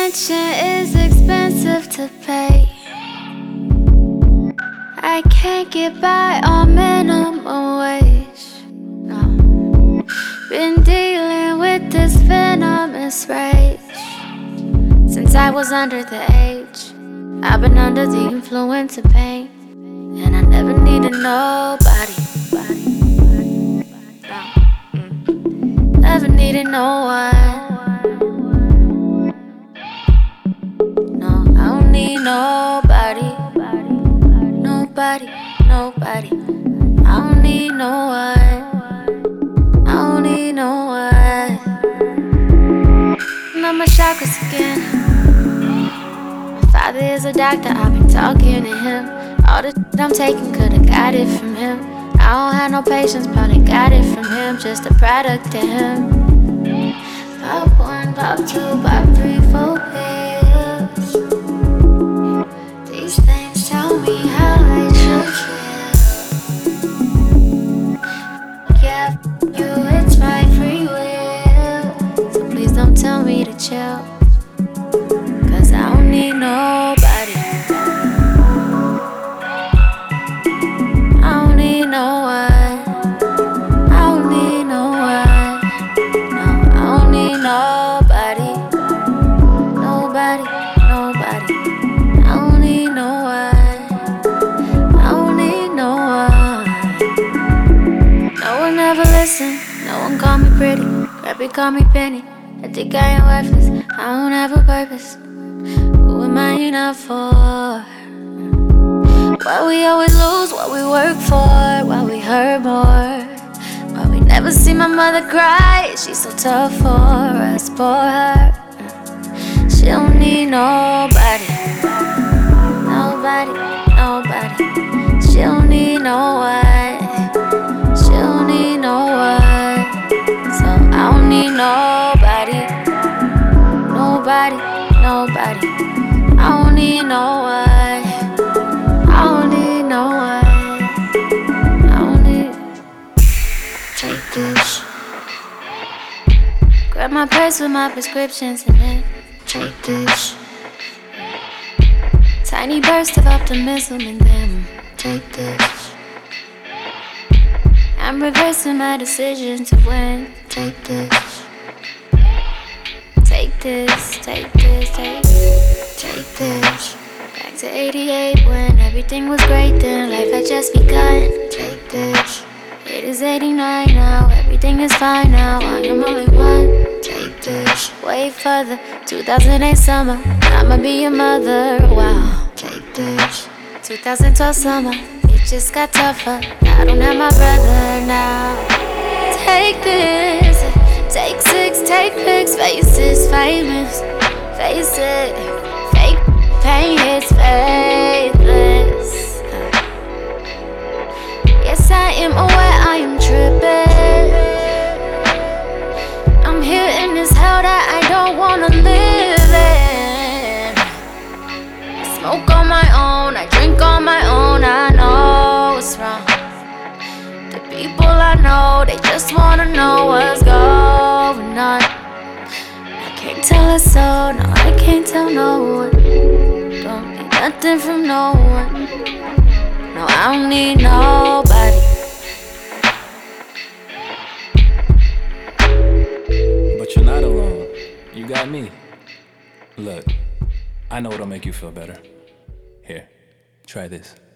attention is expensive to pay. I can't get by on minimum wage. No. Been dealing with this venomous rage since I was under the age. I've been under the influence of pain, and I never needed nobody. No. Never needed no one. No, I don't need nobody. Nobody. I don't need no one. I don't need no one. And I'm a chakras again. My father is a doctor, I've been talking to him. All the shit I'm taking could've got it from him. I don't have no patience, probably got it from him. Just a product to him. Pop 1, pop 2, pop 3, 4 pills. These things tell me how I should feel. Yeah, you, it's my free will. So please don't tell me to chill, 'cause I don't need nobody. I don't need no one. I don't need no one. No, I don't need nobody. Nobody. I don't need no one. I don't need no one. No one ever listened. No one call me pretty. Grabby call me penny. I think I am worthless. I don't have a purpose. Who am I enough for? Why we always lose what we work for? Why we hurt more? Why we never see my mother cry? She's so tough for us, for her. She don't need nobody. Nobody. She don't need no one. She don't need no one. So I don't need nobody. Nobody. I don't need no one. I don't need no one. I don't need. Take this. Grab my purse with my prescriptions and then take this. Tiny burst of optimism and then take this. I'm reversing my decision to win. Take this. Take this. Back to 88 when everything was great, then life had just begun. Take this. It is 89 now, everything is fine now. I am only one. Take this. Way further, 2008 summer. I'ma be your mother. Wow. Take this. 2012 summer. It just got tougher. I don't have my brother now. Take this. Take 6, take pics. Faces famous. Face it. Fake pain hits faithless. Yes, I am aware I am tripping. I'm here in this hell that I don't wanna live in. I smoke on my own, I drink on my own. I know it's wrong. The people I know, they just wanna know what's going on. I can't tell a soul, no, I can't tell no one. Don't need nothing from no one. No, I don't need nobody. But you're not alone. You got me. Look, I know what'll make you feel better. Here, try this.